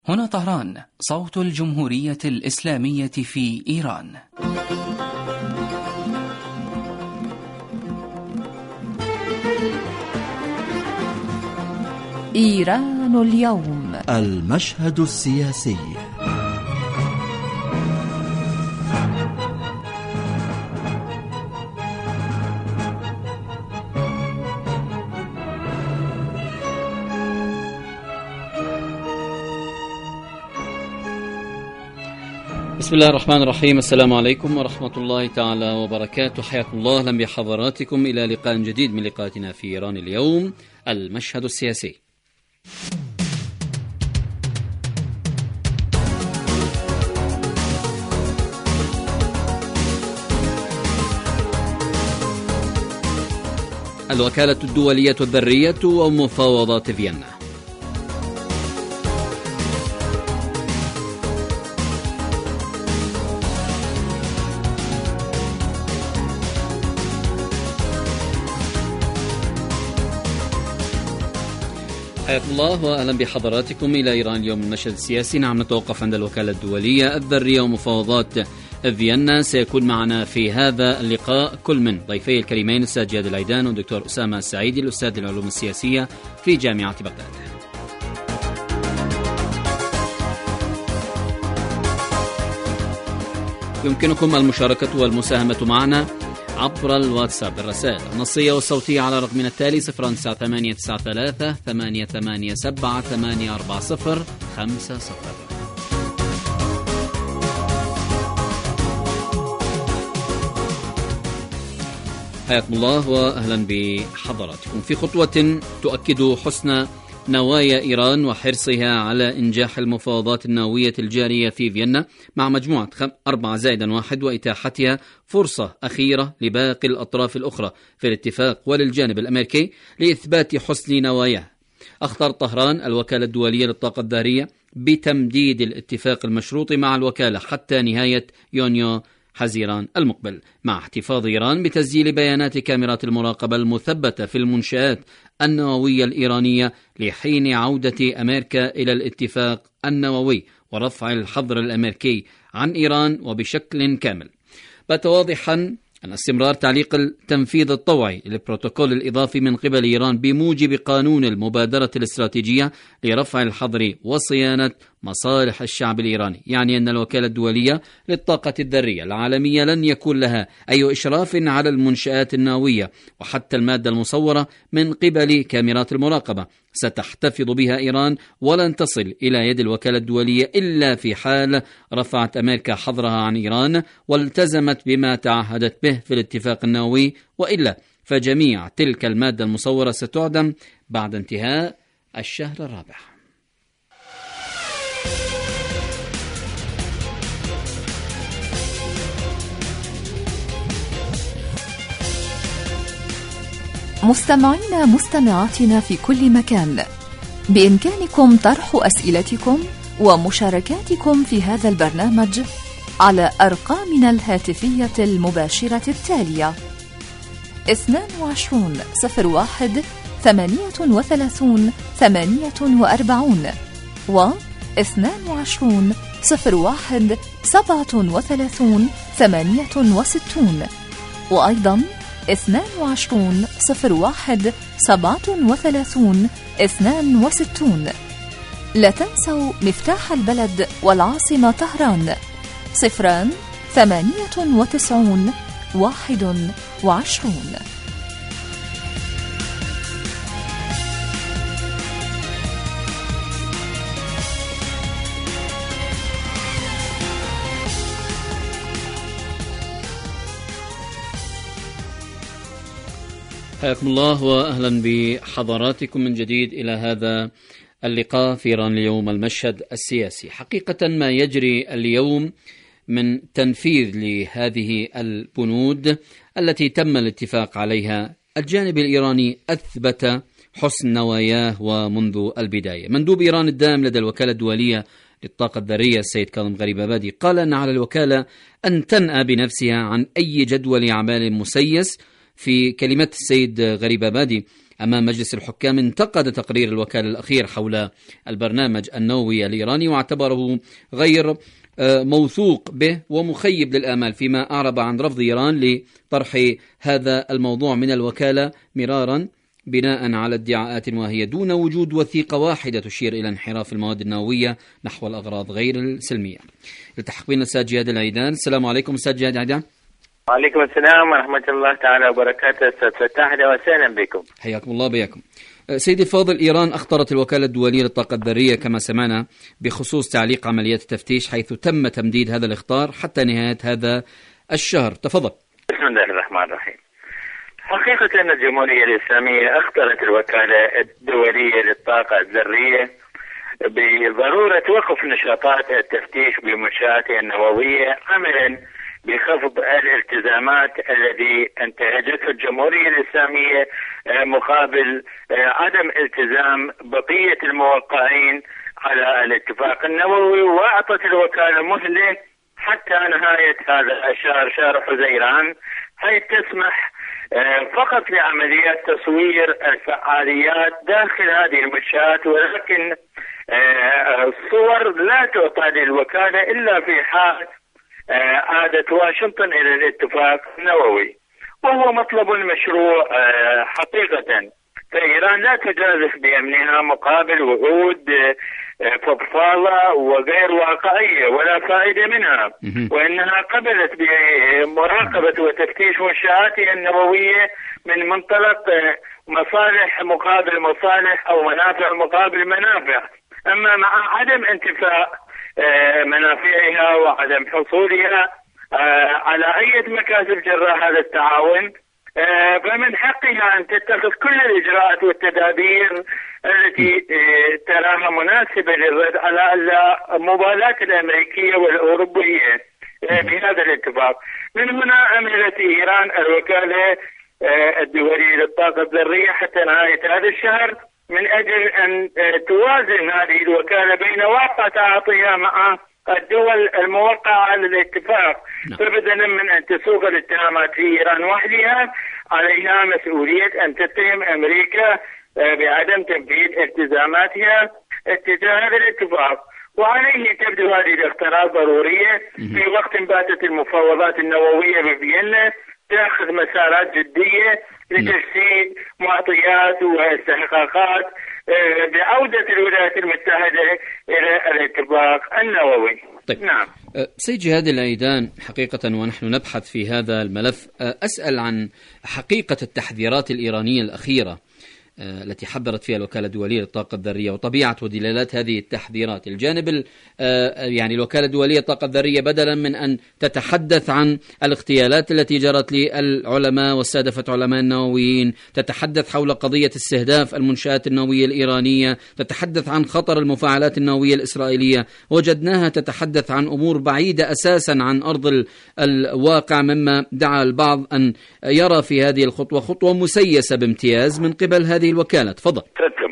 هنا طهران، صوت الجمهورية الإسلامية في إيران. إيران اليوم، المشهد السياسي. بسم الله الرحمن الرحيم. السلام عليكم ورحمة الله تعالى وبركاته. حياكم الله، أهلا بحضراتكم إلى لقاء جديد من لقاءاتنا في إيران اليوم، المشهد السياسي. الوكالة الدولية الذرية ومفاوضات فيينا. حياكم الله واهلا بحضراتكم الى ايران اليوم، المشهد السياسي. نعم، نتوقف عند الوكاله الدوليه الذريه ومفاوضات فيينا. سيكون معنا في هذا اللقاء كل من ضيفي الكريمين الاستاذ جاد العيدان والدكتور اسامه السعيدي، الاستاذ العلوم السياسيه في جامعه بغداد. يمكنكم المشاركه والمساهمه معنا عبر الواتساب، الرسائل النصية والصوتية على رقمنا التالي 09893 887 840 50. حياكم الله واهلا بحضراتكم. في خطوة تؤكد حسن نوايا إيران وحرصها على إنجاح المفاوضات النووية الجارية في فيينا مع مجموعة 4+1 وإتاحتها فرصة أخيرة لباقي الأطراف الأخرى في الاتفاق وللجانب الأمريكي لإثبات حسن نواياه، أخطر طهران الوكالة الدولية للطاقة الذرية بتمديد الاتفاق المشروط مع الوكالة حتى نهاية يونيو حزيران المقبل، مع احتفاظ إيران بتسجيل بيانات كاميرات المراقبة المثبتة في المنشآت النووية الإيرانية لحين عودة أمريكا إلى الاتفاق النووي ورفع الحظر الأمريكي عن إيران وبشكل كامل. بات واضحا أن استمرار تعليق التنفيذ الطوعي للبروتوكول الإضافي من قبل إيران بموجب قانون المبادرة الاستراتيجية لرفع الحظر وصيانة مصالح الشعب الإيراني، يعني أن الوكالة الدولية للطاقة الذرية العالمية لن يكون لها أي إشراف على المنشآت النووية وحتى المادة المصورة من قبل كاميرات المراقبة ستحتفظ بها إيران ولن تصل إلى يد الوكالة الدولية إلا في حال رفعت أمريكا حظرها عن إيران والتزمت بما تعهدت به في الاتفاق النووي، وإلا فجميع تلك المادة المصورة ستعدم بعد انتهاء الشهر الرابع. مستمعينا مستمعاتنا في كل مكان، بإمكانكم طرح أسئلتكم ومشاركاتكم في هذا البرنامج على أرقامنا الهاتفية المباشرة التالية: 22 01 38 48 و 22 01 37 68، وأيضا 22 01 37 62. لا تنسوا مفتاح البلد والعاصمة طهران 098 21. حياكم الله واهلا بحضراتكم من جديد الى هذا اللقاء في إيران اليوم، المشهد السياسي. حقيقة ما يجري اليوم من تنفيذ لهذه البنود التي تم الاتفاق عليها، الجانب الإيراني أثبت حسن نواياه ومنذ البداية. مندوب إيران الدائم لدى الوكالة الدولية للطاقة الذرية السيد كاظم غريبابادي قال أن على الوكالة أن تنأى بنفسها عن أي جدول أعمال مسيس. في كلمة السيد غريبابادي أمام مجلس الحكام انتقد تقرير الوكالة الأخير حول البرنامج النووي الإيراني واعتبره غير موثوق به ومخيب للآمال، فيما أعرب عن رفض إيران لطرح هذا الموضوع من الوكالة مرارا بناء على ادعاءات وهي دون وجود وثيقة واحدة تشير إلى انحراف المواد النووية نحو الأغراض غير السلمية. التحق بنا الأستاذ جهاد العيدان. السلام عليكم أستاذ جهاد العيدان. وعليكم السلام ورحمة الله تعالى وبركاته. أستاذ فتاح، أهلا وسهلا بكم. حياكم الله بياكم. سيدي الفاضل، إيران أخطرت الوكالة الدولية للطاقة الذرية كما سمعنا بخصوص تعليق عمليات التفتيش، حيث تم تمديد هذا الإخطار حتى نهاية هذا الشهر. تفضل. بسم الله الرحمن الرحيم. حقيقة أن الجمهورية الإسلامية أخطرت الوكالة الدولية للطاقة الذرية بضرورة وقف نشاطات التفتيش بمنشآتها النووية عملا بخفض الالتزامات الذي انتهجته الجمهورية الإسلامية مقابل عدم التزام بقية الموقعين على الاتفاق النووي، وأعطت الوكالة مهلة حتى نهاية هذا الشهر، شهر حزيران، حيث تسمح فقط لعمليات تصوير الفعاليات داخل هذه المنشآت، ولكن الصور لا تعطى للوكالة إلا في حال عادت واشنطن إلى الاتفاق النووي، وهو مطلب مشروع حقيقة. فإيران لا تجازف بأمنها مقابل وعود فضفاضة وغير واقعية ولا فائدة منها، وإنها قبلت بمراقبة وتفتيش منشآتها النووية من منطلق مصالح مقابل مصالح أو منافع مقابل منافع. أما مع عدم انتفاء منافعها وعدم حصولها على أي مكاسب جراء هذا التعاون، فمن حقها أن تتخذ كل الإجراءات والتدابير التي تراها مناسبة للرد على المبالاة الأمريكية والأوروبية بهذا الاتفاق. من هنا أمهلت إيران الوكالة الدولية للطاقة الذرية حتى نهاية هذا الشهر من أجل أن توازن هذه الوكالة بين واقع تعاطيها مع الدول الموقعة على الاتفاق. فبدلا من أن تسوق الاتهامات في إيران وحدها، عليها مسؤولية أن تتهم أمريكا بعدم تنفيذ التزاماتها اتجاه هذا الاتفاق، وعليه تبدو هذه الاختيارات ضرورية في وقت باتت المفاوضات النووية بفيينا تأخذ مسارات جدية لتجسيد معطيات واستحقاقات بعودة الولايات المتحدة إلى الاتفاق النووي. طيب. نعم. سيد جهاد العيدان، حقيقة ونحن نبحث في هذا الملف أسأل عن حقيقة التحذيرات الإيرانية الأخيرة التي حذرت فيها الوكالة الدولية للطاقة الذرية وطبيعة ودلالات هذه التحذيرات. الجانب يعني الوكالة الدولية للطاقة الذرية بدلا من أن تتحدث عن الاغتيالات التي جرت للعلماء واستهدفت علماء النوويين، تتحدث حول قضية استهداف المنشآت النووية الإيرانية، تتحدث عن خطر المفاعلات النووية الإسرائيلية، وجدناها تتحدث عن أمور بعيدة أساسا عن أرض الواقع، مما دعا البعض أن يرى في هذه الخطوة خطوة مسيسة بامتياز من قبل هذه الوكالة. تفضل.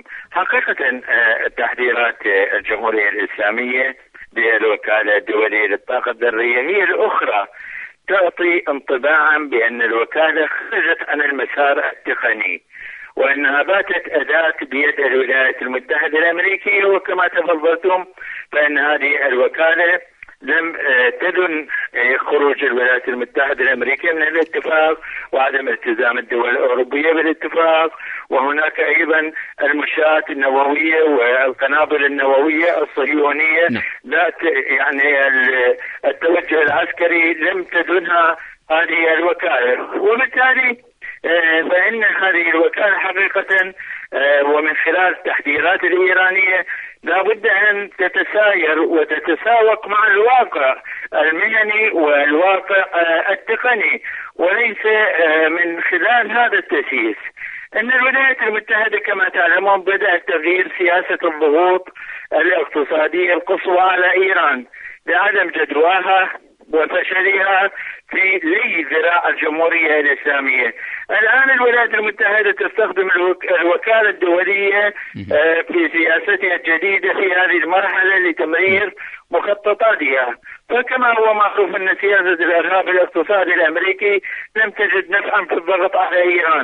حقيقة تحذيرات الجمهورية الإسلامية بالوكالة الدولية للطاقة الذرية هي الأخرى تعطي انطباعا بأن الوكالة خرجت عن المسار التقني، وأنها باتت أداة بيد الولايات المتحدة الأمريكية. وكما تفضلتم فإن هذه الوكالة لم تدن خروج الولايات المتحدة الأمريكية من الاتفاق وعدم التزام الدول الأوروبية بالاتفاق، وهناك أيضا المنشآت النووية والقنابل النووية الصهيونية لا يعني التوجه العسكري لم تدنها هذه الوكالة. وبالتالي فإن هذه الوكالة حقيقة ومن خلال التحذيرات الإيرانية لا بد أن تتساير وتتساوق مع الواقع المهني والواقع التقني، وليس من خلال هذا التسييس. أن الولايات المتحدة كما تعلمون بدأت تغيير سياسة الضغوط الاقتصادية القصوى على إيران لعدم جدواها وفشلها في لي ذراع الجمهورية الإسلامية. الآن الولايات المتحدة تستخدم الوكالة الدولية في سياستها الجديدة في هذه المرحلة لتمرير مخططاتها. فكما هو معروف أن سياسة الإرهاب الاقتصادي الأمريكي لم تجد نفعا في الضغط على إيران،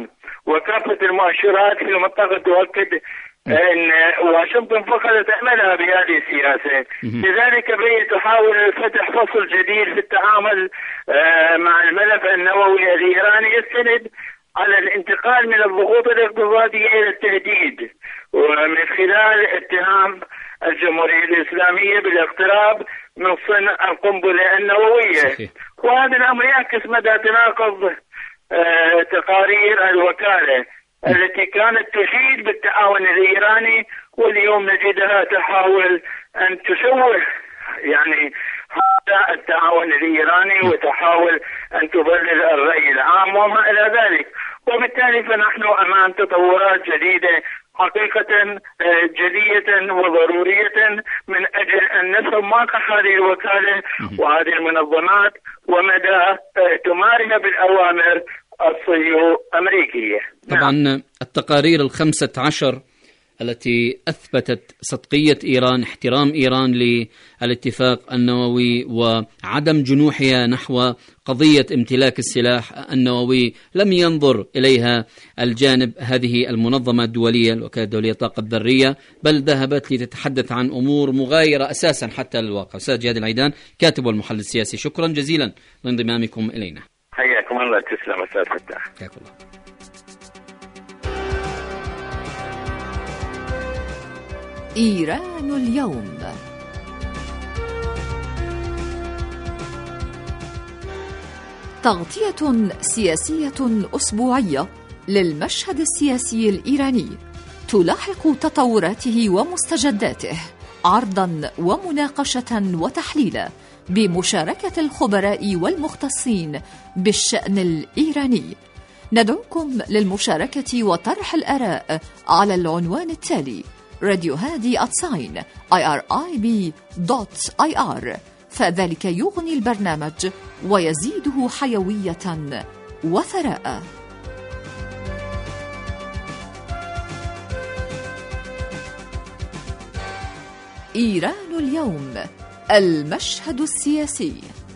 وكافة المؤشرات في المنطقة تؤكد أن واشنطن فقدت أملها بهذه السياسة. لذلك هي تحاول فتح فصل جديد في التعامل مع الملف النووي الإيراني يستند على الانتقال من الضغوط الاقتصادية إلى التهديد، ومن خلال اتهام الجمهورية الإسلامية بالاقتراب من صنع القنبلة النووية. وهذا الأمر يعكس مدى تناقض تقارير الوكالة التي كانت تشيد بالتعاون الإيراني، واليوم نجدها تحاول أن تشوه يعني هذا التعاون الإيراني وتحاول أن تضلل الرأي العام وما إلى ذلك. وبالتالي فنحن أمام تطورات جديدة حقيقة جدية وضرورية من أجل أن نفهم موقع هذه الوكالة وهذه المنظمات ومدى اعتمادها بالأوامر الصهيو-أمريكية. طبعا التقارير 15 التي أثبتت صدقية إيران، احترام إيران للاتفاق النووي وعدم جنوحها نحو قضية امتلاك السلاح النووي، لم ينظر إليها الجانب هذه المنظمة الدولية الوكالة الدولية للطاقة الذرية، بل ذهبت لتتحدث عن أمور مغايرة أساسا حتى للواقع. أستاذ جهاد العيدان، كاتب والمحلل السياسي، شكرا جزيلا لانضمامكم إلينا. حياكم الله. تسلم أستاذ فتاح. حياكم الله. إيران اليوم. تغطية سياسية أسبوعية للمشهد السياسي الإيراني تلاحق تطوراته ومستجداته، عرضا ومناقشة وتحليلا بمشاركة الخبراء والمختصين بالشأن الإيراني. ندعوكم للمشاركة وطرح الآراء على العنوان التالي: radiohadi@irib.ir، فذلك يغني البرنامج ويزيده حيوية وثراء. إيران اليوم، المشهد السياسي.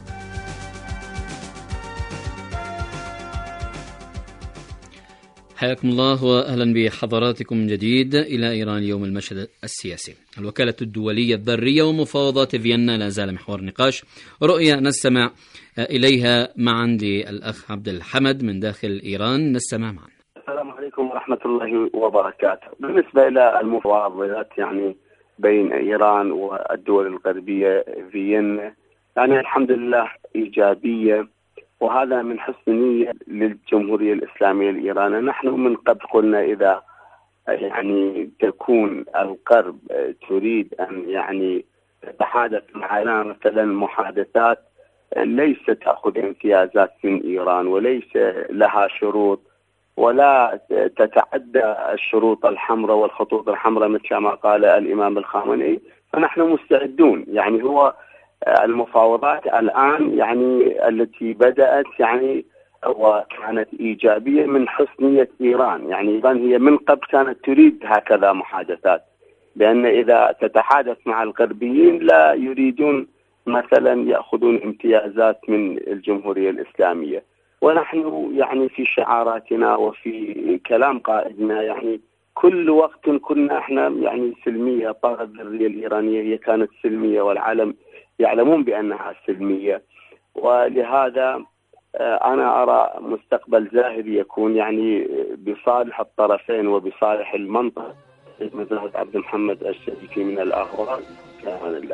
حياكم الله وأهلا بحضراتكم من جديد إلى إيران اليوم، المشهد السياسي. الوكالة الدولية الذرية ومفاوضات فيينا لا زال محور نقاش، رؤية نستمع إليها معا للأخ عبد الحمد من داخل إيران. نستمع معا. السلام عليكم ورحمة الله وبركاته. بالنسبة إلى المفاوضات يعني بين إيران والدول الغربية فيينا، يعني الحمد لله إيجابية، وهذا من حسن نية للجمهورية الإسلامية الإيرانية. نحن من قبل قلنا إذا يعني تكون الغرب تريد أن يعني تتحادث معنا مثلا محادثات ليس تأخذ امتيازات من إيران وليس لها شروط ولا تتعدى الشروط الحمراء والخطوط الحمراء مثل ما قال الإمام الخامنئي، فنحن مستعدون. يعني هو المفاوضات الآن يعني التي بدأت يعني وكانت إيجابية من حسنية إيران. يعني إيران هي من قبل كانت تريد هكذا محادثات، لأن إذا تتحادث مع الغربيين لا يريدون مثلا يأخذون امتيازات من الجمهورية الإسلامية. ونحن يعني في شعاراتنا وفي كلام قائدنا يعني كل وقت كنا احنا يعني سلمية. الطاقة الذرية الإيرانية هي كانت سلمية والعالم يعلمون بأنها سلمية، ولهذا أنا أرى مستقبل زاهر يكون يعني بصالح الطرفين وبصالح المنطقة. مثل عبد محمد الشريفي من الأهوال. كمان الله.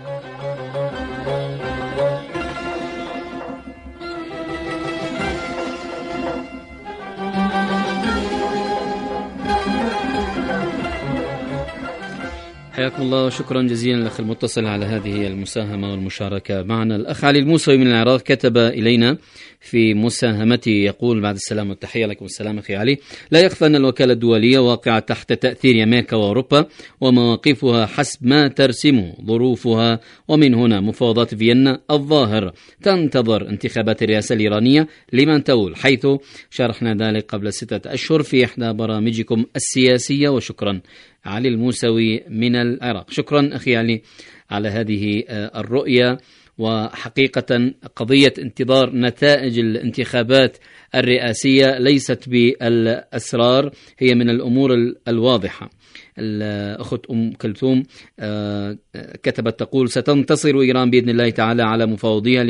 حياكم الله وشكرا جزيلا الأخ المتصل على هذه المساهمة والمشاركة معنا. الأخ علي الموسوي من العراق كتب إلينا في مساهمته يقول: بعد السلام والتحية. لكم السلام أخي علي. لا يخفى أن الوكالة الدولية واقعة تحت تأثير أمريكا وأوروبا ومواقفها حسب ما ترسمه ظروفها، ومن هنا مفاوضات فيينا الظاهر تنتظر انتخابات الرئاسة الإيرانية لمن تؤول، حيث شرحنا ذلك قبل 6 أشهر في إحدى برامجكم السياسية، وشكرا علي الموسوي من العراق. شكرا أخي علي على هذه الرؤية. وحقيقة قضية انتظار نتائج الانتخابات الرئاسية ليست بالأسرار، هي من الأمور الواضحة. الأخت أم كلثوم كتبت تقول: ستنتصر إيران بإذن الله تعالى على مفاوضيها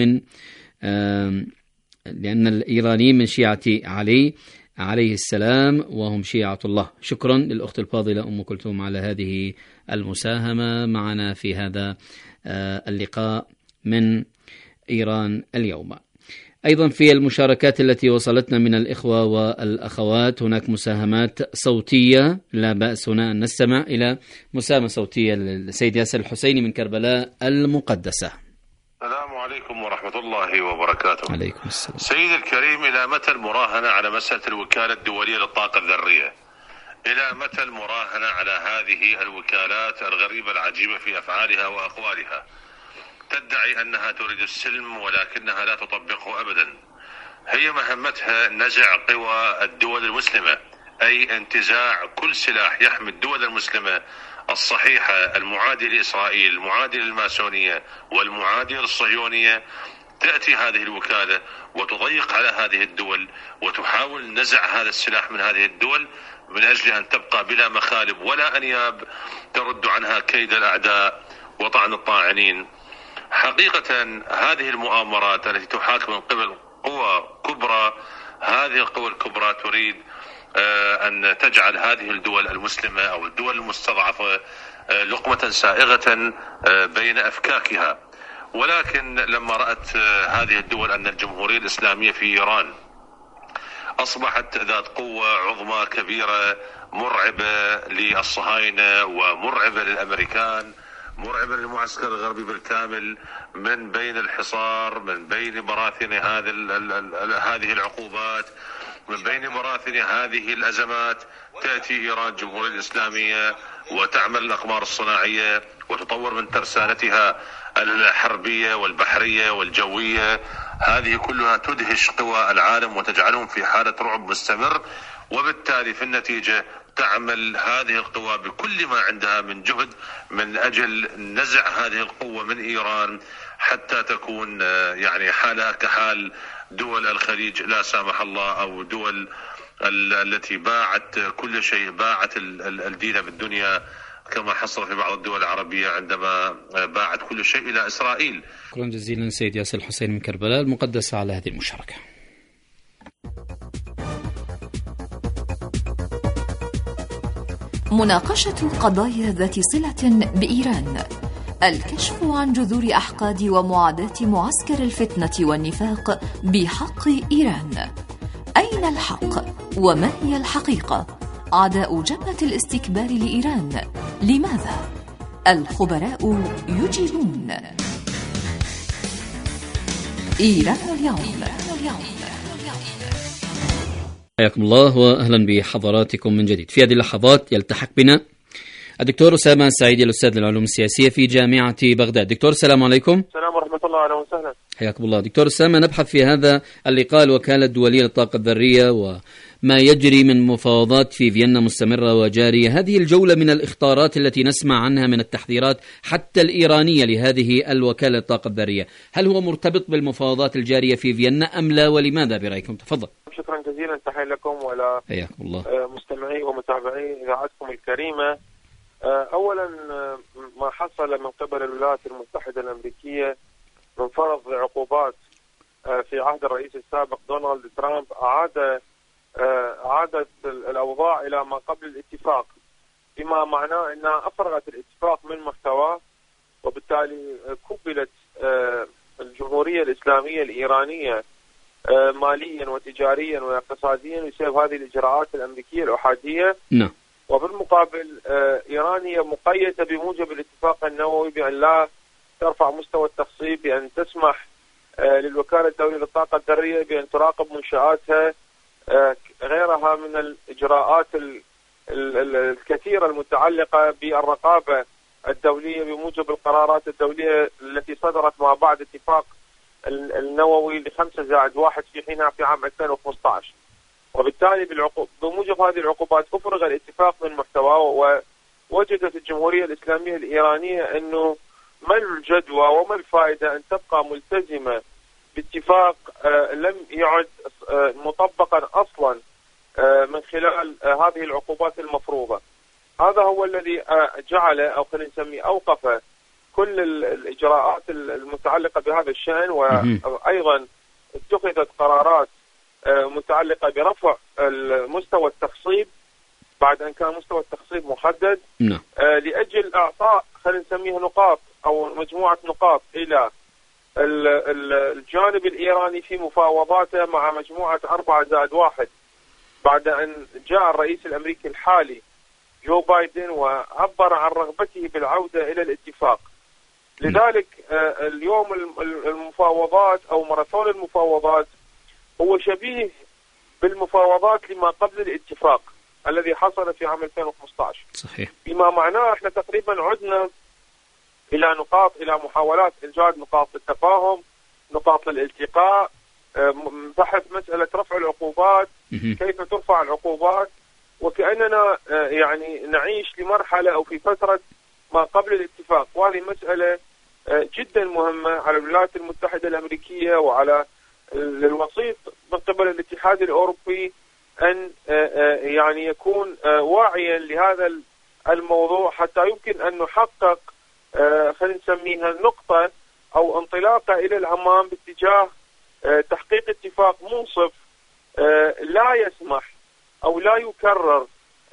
لأن الإيرانيين من شيعة علي عليه السلام وهم شيعة الله. شكرا للأخت الفاضلة أم كلثوم على هذه المساهمة معنا في هذا اللقاء من إيران اليوم. أيضا في المشاركات التي وصلتنا من الإخوة والأخوات هناك مساهمات صوتية، لا بأس هنا أن نستمع إلى مساهمة صوتية للسيد ياسر الحسيني من كربلاء المقدسة. السلام عليكم ورحمة الله وبركاته. عليكم السلام. سيد الكريم، إلى متى المراهنة على مسألة الوكالة الدولية للطاقة الذرية؟ إلى متى المراهنة على هذه الوكالات الغريبة العجيبة في أفعالها وأقوالها؟ تدعي أنها تريد السلم ولكنها لا تطبقه أبدا. هي مهمتها نزع قوى الدول المسلمة، أي انتزاع كل سلاح يحمي الدول المسلمة الصحيحة المعادية لإسرائيل، المعادية للماسونية والمعادية للصهيونية. تأتي هذه الوكالة وتضيق على هذه الدول وتحاول نزع هذا السلاح من هذه الدول من أجل أن تبقى بلا مخالب ولا أنياب ترد عنها كيد الأعداء وطعن الطاعنين. حقيقة هذه المؤامرات التي تحاك من قبل قوى كبرى، هذه القوى الكبرى تريد أن تجعل هذه الدول المسلمة أو الدول المستضعفة لقمة سائغة بين أفكاكها. ولكن لما رأت هذه الدول أن الجمهورية الإسلامية في إيران أصبحت ذات قوة عظمى كبيرة مرعبة للصهاينة ومرعبة للأمريكان، مرعبة للمعسكر الغربي بالكامل، من بين الحصار، من بين براثن هذه العقوبات، من بين براثن هذه الأزمات، تأتي إيران الجمهورية الإسلامية وتعمل الأقمار الصناعية وتطور من ترسانتها الحربية والبحرية والجوية. هذه كلها تدهش قوى العالم وتجعلهم في حالة رعب مستمر، وبالتالي في النتيجة تعمل هذه القوى بكل ما عندها من جهد من أجل نزع هذه القوة من إيران حتى تكون يعني حالها كحال دول الخليج لا سامح الله، أو دول التي باعت كل شيء، باعت الدين بالدنيا كما حصل في بعض الدول العربية عندما باعت كل شيء إلى إسرائيل. شكرا جزيلا سيد ياسر الحسين من كربلاء المقدسة على هذه المشاركة. مناقشة قضايا ذات صلة بإيران، الكشف عن جذور أحقاد ومعاداة معسكر الفتنة والنفاق بحق إيران. أين الحق؟ وما هي الحقيقة؟ أعداء جبهة الاستكبار لإيران لماذا؟ الخبراء يجيبون. إيران اليوم. حياكم الله وأهلا بحضراتكم من جديد. في هذه اللحظات يلتحق بنا الدكتور أسامة السعيدي الأستاذ العلوم السياسية في جامعة بغداد. دكتور السلام عليكم. السلام ورحمة الله، أهلا وسهلا. حياكم الله. دكتور أسامة، نبحث في هذا اللقاء الوكالة الدولية للطاقة الذرية وما يجري من مفاوضات في فيينا مستمرة وجارية. هذه الجولة من الإخطارات التي نسمع عنها من التحذيرات حتى الإيرانية لهذه الوكالة للطاقة الذرية، هل هو مرتبط بالمفاوضات الجارية في فيينا أم لا، ولماذا برأيكم؟ تفضل. شكرا جزيلا، تحية لكم ولا حياكم الله مستمعي ومتابعي إذاعتكم الكريمة. أولا ما حصل من قبل الولايات المتحدة الأمريكية من فرض عقوبات في عهد الرئيس السابق دونالد ترامب أعادت الأوضاع إلى ما قبل الاتفاق، بما معناه أنها أفرغت الاتفاق من محتواه، وبالتالي كبلت الجمهورية الإسلامية الإيرانية ماليا وتجاريا واقتصاديا بسبب هذه الإجراءات الأمريكية الأحادية. نعم. وبالمقابل إيران هي مقيدة بموجب الاتفاق النووي بأن لا ترفع مستوى التخصيب، بأن تسمح للوكالة الدولية للطاقة الذرية بأن تراقب منشآتها، غيرها من الإجراءات الكثيرة المتعلقة بالرقابة الدولية بموجب القرارات الدولية التي صدرت ما بعد اتفاق النووي ل5+1 في حينها في عام 2015. وبالتالي بموجب هذه العقوبات أفرغ الاتفاق من محتواه، ووجدت الجمهورية الإسلامية الإيرانية أنه ما الجدوى وما الفائدة أن تبقى ملتزمة باتفاق لم يعد مطبقا أصلا من خلال هذه العقوبات المفروضة. هذا هو الذي جعل أو خلينا نسميه أوقف كل الإجراءات المتعلقة بهذا الشأن، وأيضا اتخذت قرارات متعلقة برفع مستوى التخصيب بعد أن كان مستوى التخصيب محدد لأجل إعطاء خلينا نسميها نقاط أو مجموعة نقاط إلى الجانب الإيراني في مفاوضاته مع مجموعة 4+1 بعد أن جاء الرئيس الأمريكي الحالي جو بايدن وعبر عن رغبته بالعودة إلى الاتفاق. لذلك اليوم المفاوضات أو ماراثون المفاوضات هو شبيه بالمفاوضات لما قبل الاتفاق الذي حصل في عام 2015. صحيح. بما معناه احنا تقريبا عدنا إلى محاولات إيجاد نقاط التفاهم، نقاط الالتقاء، بحث مسألة رفع العقوبات، كيف ترفع العقوبات، وكأننا يعني نعيش لمرحلة أو في فترة ما قبل الاتفاق. وهذه مسألة جدا مهمة على الولايات المتحدة الأمريكية وعلى الوسيط من قبل الاتحاد الأوروبي أن يعني يكون واعيا لهذا الموضوع حتى يمكن أن نحقق خلينا نسميها النقطة أو انطلاقة إلى الأمام باتجاه تحقيق اتفاق منصف لا يسمح أو لا يكرر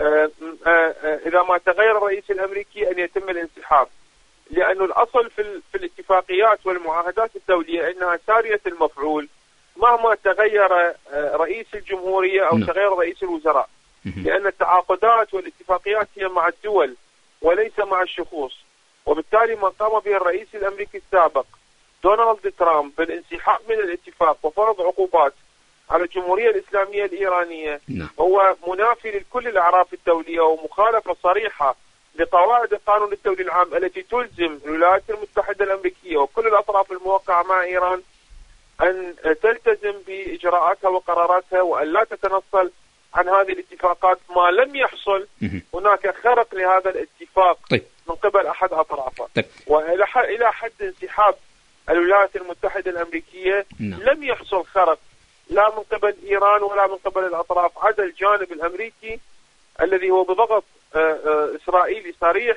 إذا ما تغير الرئيس الأمريكي أن يتم الانسحاب، لأنه الأصل في الاتفاقيات والمعاهدات الدولية أنها سارية المفعول مهما تغير رئيس الجمهورية أو تغير رئيس الوزراء، لأن التعاقدات والاتفاقيات هي مع الدول وليس مع الشخوص. وبالتالي ما قام به الرئيس الأمريكي السابق دونالد ترامب بالانسحاب من الاتفاق وفرض عقوبات على الجمهورية الإسلامية الإيرانية هو منافي لكل الأعراف الدولية ومخالفة صريحة لقواعد القانون الدولي العام التي تلزم الولايات المتحدة الأمريكية وكل الأطراف الموقعة مع إيران أن تلتزم بإجراءاتها وقراراتها وأن لا تتنصل عن هذه الاتفاقات ما لم يحصل هناك خرق لهذا الاتفاق من قبل أحد أطرافه. وإلى حد انسحاب الولايات المتحدة الأمريكية لم يحصل خرق لا من قبل إيران ولا من قبل الأطراف عدا الجانب الأمريكي الذي هو بضغط إسرائيلي صريح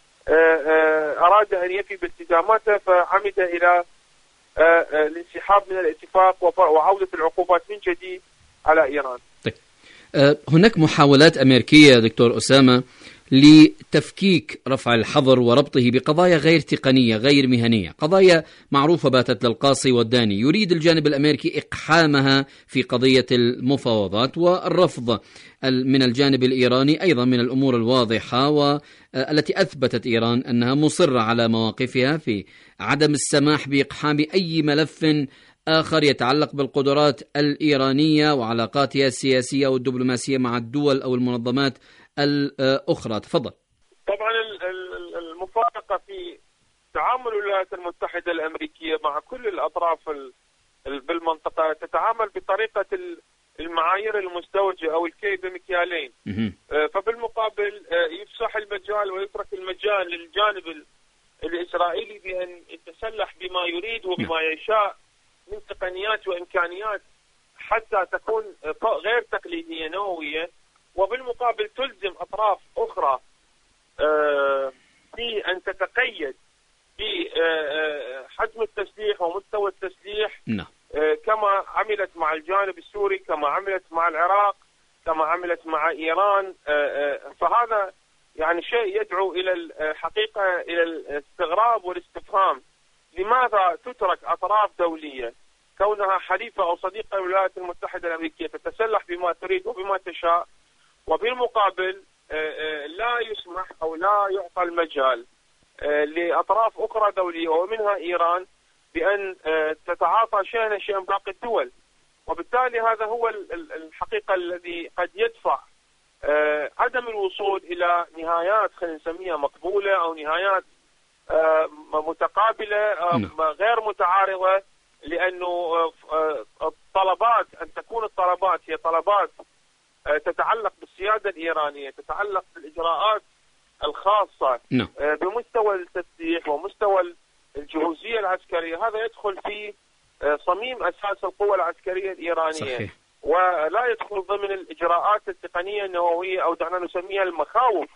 أراد أن يفي بالتزاماته فعمد إلى الانسحاب من الاتفاق وعودة العقوبات من جديد على إيران. هناك محاولات أمريكية دكتور أسامة لتفكيك رفع الحظر وربطه بقضايا غير تقنية غير مهنية، قضايا معروفة باتت للقاصي والداني، يريد الجانب الأمريكي إقحامها في قضية المفاوضات، والرفض من الجانب الإيراني أيضا من الأمور الواضحة والتي أثبتت إيران أنها مصرة على مواقفها في عدم السماح بإقحام أي ملف آخر يتعلق بالقدرات الإيرانية وعلاقاتها السياسية والدبلوماسية مع الدول أو المنظمات الأخرى. تفضل. طبعا المفارقة في تعامل الولايات المتحدة الأمريكية مع كل الأطراف بالمنطقة تتعامل بطريقة المعايير المزدوجة أو الكي بمكيالين. فبالمقابل يفسح المجال ويترك المجال للجانب الإسرائيلي بأن يتسلح بما يريد وبما يشاء من تقنيات وإمكانيات حتى تكون غير تقليدية نووية، وبالمقابل تلزم أطراف أخرى بأن تتقيد بحجم التسليح ومستوى التسليح كما عملت مع الجانب السوري، كما عملت مع العراق، كما عملت مع إيران. فهذا يعني شيء يدعو إلى الحقيقة إلى الاستغراب والاستفهام، لماذا تترك أطراف دولية كونها حليفة أو صديقة للولايات المتحدة الأمريكية تتسلح بما تريد وبما تشاء، وبالمقابل لا يسمح أو لا يعطى المجال لأطراف أخرى دولية ومنها إيران بأن تتعاطى شيئا باقي الدول. وبالتالي هذا هو الحقيقة الذي قد يدفع عدم الوصول إلى نهايات خلينا نسميها مقبولة أو نهايات متقابلة غير متعارضة، لأنه الطلبات أن تكون الطلبات هي طلبات تتعلق بالسيادة الإيرانية، تتعلق بالإجراءات الخاصة بمستوى التسليح ومستوى الجهوزية العسكرية، هذا يدخل في صميم أساس القوة العسكرية الإيرانية. صحيح. ولا يدخل ضمن الإجراءات التقنية النووية، أو دعنا نسميها المخاوف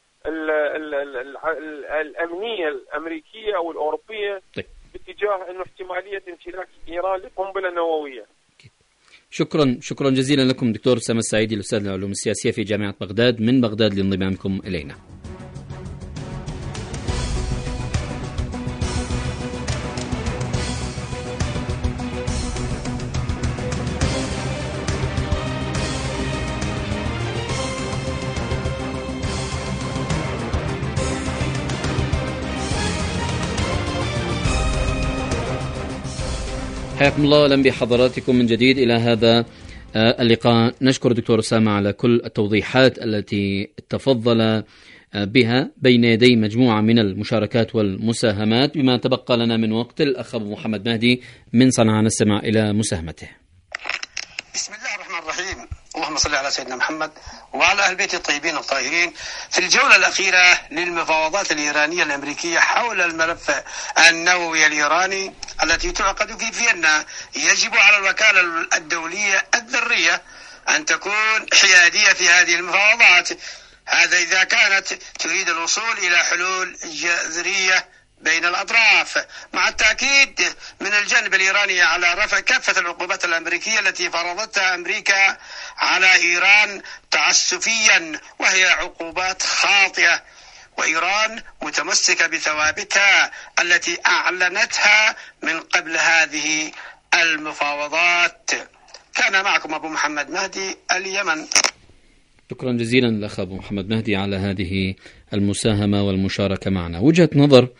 الأمنية الأمريكية أو الأوروبية باتجاه أنه احتمالية امتلاك إيران لقنبلة نووية. شكرا جزيلا لكم دكتور أسامة السعيدي، الأستاذ العلوم السياسية في جامعة بغداد، من بغداد لانضمامكم إلينا. حياكم الله، أهلا بحضراتكم من جديد إلى هذا اللقاء. نشكر دكتور أسامة على كل التوضيحات التي تفضل بها بين يدي مجموعة من المشاركات والمساهمات. بما تبقى لنا من وقت، الأخ أبو محمد مهدي من صنعاء نستمع إلى مساهمته. بسم الله الرحمن الرحيم، اللهم صل على سيدنا محمد وعلى أهل بيت الطيبين الطاهرين. في الجولة الأخيرة للمفاوضات الإيرانية الأمريكية حول الملف النووي الإيراني التي تعقد في فيينا، يجب على الوكالة الدولية الذرية أن تكون حيادية في هذه المفاوضات، هذا إذا كانت تريد الوصول إلى حلول جذرية بين الأطراف، مع التأكيد من الجانب الإيراني على رفع كافة العقوبات الأمريكية التي فرضتها أمريكا على إيران تعسفيا، وهي عقوبات خاطئة، وإيران متمسكة بثوابتها التي أعلنتها من قبل هذه المفاوضات. كان معكم أبو محمد مهدي، اليمن. شكرا جزيلا لأخ أبو محمد مهدي على هذه المساهمة والمشاركة معنا. وجهة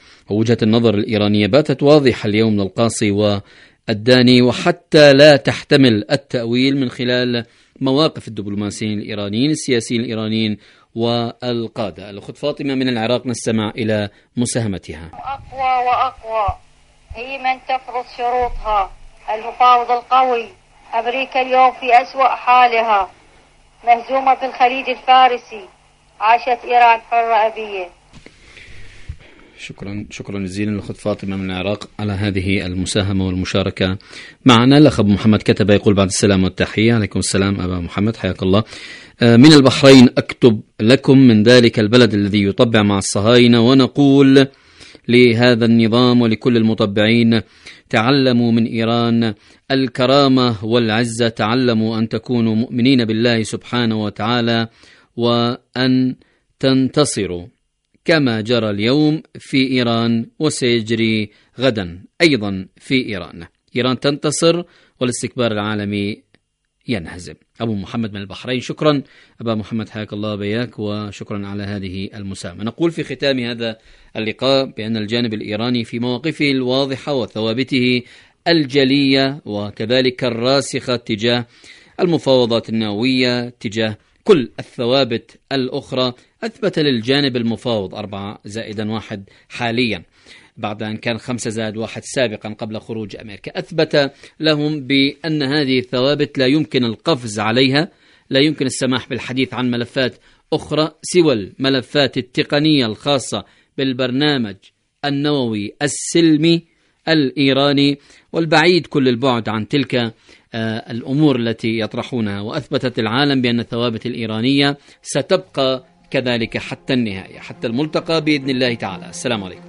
النظر الإيرانية باتت واضحة اليوم للقاصي والداني، وحتى لا تحتمل التأويل من خلال مواقف الدبلوماسيين الإيرانيين، السياسيين الإيرانيين والقادة. الأخت فاطمة من العراق نستمع إلى مساهمتها. أقوى وأقوى هي من تفرض شروطها، المفاوض القوي. أمريكا اليوم في أسوأ حالها، مهزومة في الخليج الفارسي، عاشت إيران حرة أبية. شكرا جزيلا لأخت فاطمة من العراق على هذه المساهمة والمشاركة معنا. الأخ أبو محمد كتب يقول: بعد السلام والتحية. عليكم السلام أبا محمد، حياك الله. من البحرين أكتب لكم من ذلك البلد الذي يطبع مع الصهاينة، ونقول لهذا النظام ولكل المطبعين: تعلموا من إيران الكرامة والعزة، تعلموا أن تكونوا مؤمنين بالله سبحانه وتعالى، وأن تنتصروا كما جرى اليوم في إيران وسيجري غدا أيضا في إيران. إيران تنتصر والاستكبار العالمي ينهزم. أبو محمد من البحرين. شكرا أبا محمد، حياك الله بياك، وشكرا على هذه المساهمة. نقول في ختام هذا اللقاء بأن الجانب الإيراني في مواقفه الواضحة وثوابته الجلية وكذلك الراسخة تجاه المفاوضات النووية، تجاه كل الثوابت الأخرى، أثبت للجانب المفاوض 4+1 حاليا بعد أن كان 5+1 سابقا قبل خروج أمريكا. أثبت لهم بأن هذه الثوابت لا يمكن القفز عليها، لا يمكن السماح بالحديث عن ملفات أخرى سوى الملفات التقنية الخاصة بالبرنامج النووي السلمي الإيراني، والبعيد كل البعد عن تلك الأمور التي يطرحونها. وأثبتت العالم بأن الثوابت الإيرانية ستبقى كذلك حتى النهاية، حتى الملتقى بإذن الله تعالى. السلام عليكم.